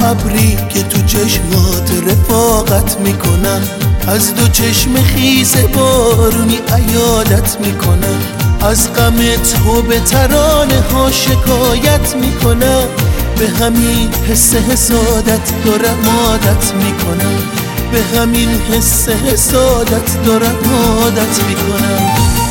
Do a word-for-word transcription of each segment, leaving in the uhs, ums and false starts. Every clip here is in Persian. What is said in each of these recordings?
ابری که تو چشمات رفاقت میکنم، از دو چشم خیس بارونی عیادت میکنم، از غم تو به ترانه ها شکایت میکنم، به همین حس حسادت دارم عادت میکنم، به همین حس حسادت دارم عادت میکنم.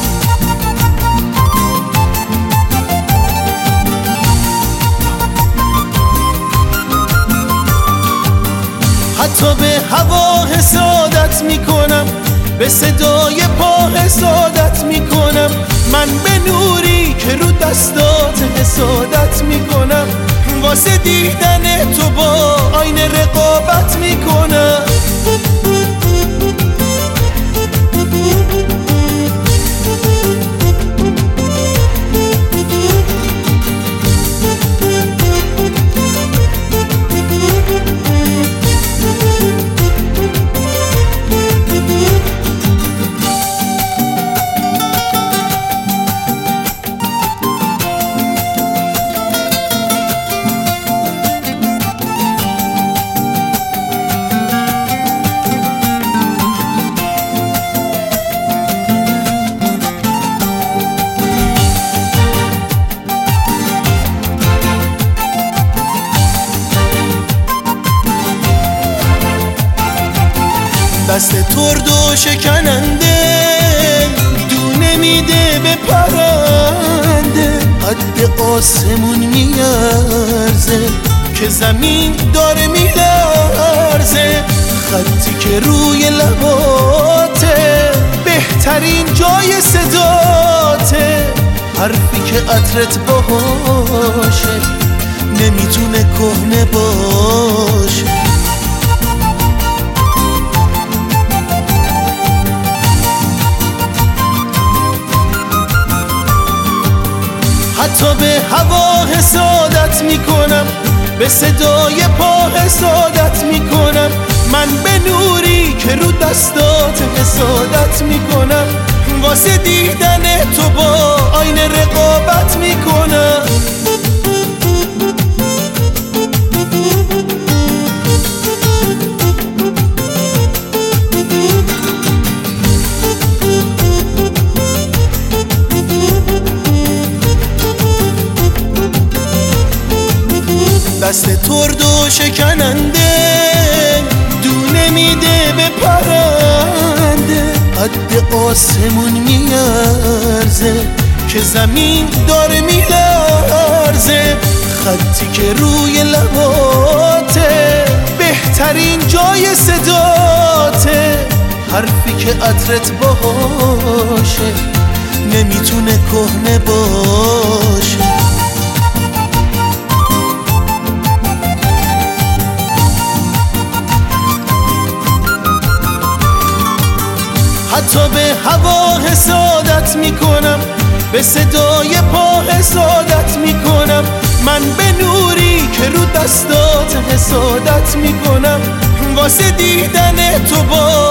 حتی به هوا حسادت میکنم، به صدای پا حسادت میکنم، من به نوری که رو دستات حسادت میکنم، واسه دیدن تو با آینه رقابت میکنم. دست ترد و شکننده دونه میده به پرنده، قد آسمون میارزه که زمین داره میلرزه، خطی که روی لباته بهترین جای صداته، حرفی که عطرت باشه نمیتونه کهنه باشه. حتی به هوا حسادت میکنم، به صدای پا حسادت میکنم، من به نوری که رو دستات حسادت میکنم، واسه دیدن تو با آینه رقابت میکنم. دست ترد و شکننده دونه میده به پرنده، قد آسمون میارزه که زمین داره میلرزه، خطی که روی لباته بهترین جای صداته، حرفی که عطرت باشه نمیتونه کهنه باشه. حتی به هوا حسادت میکنم، به صدای پا حسادت میکنم، من به نوری که رو دستات حسادت میکنم، واسه دیدن تو با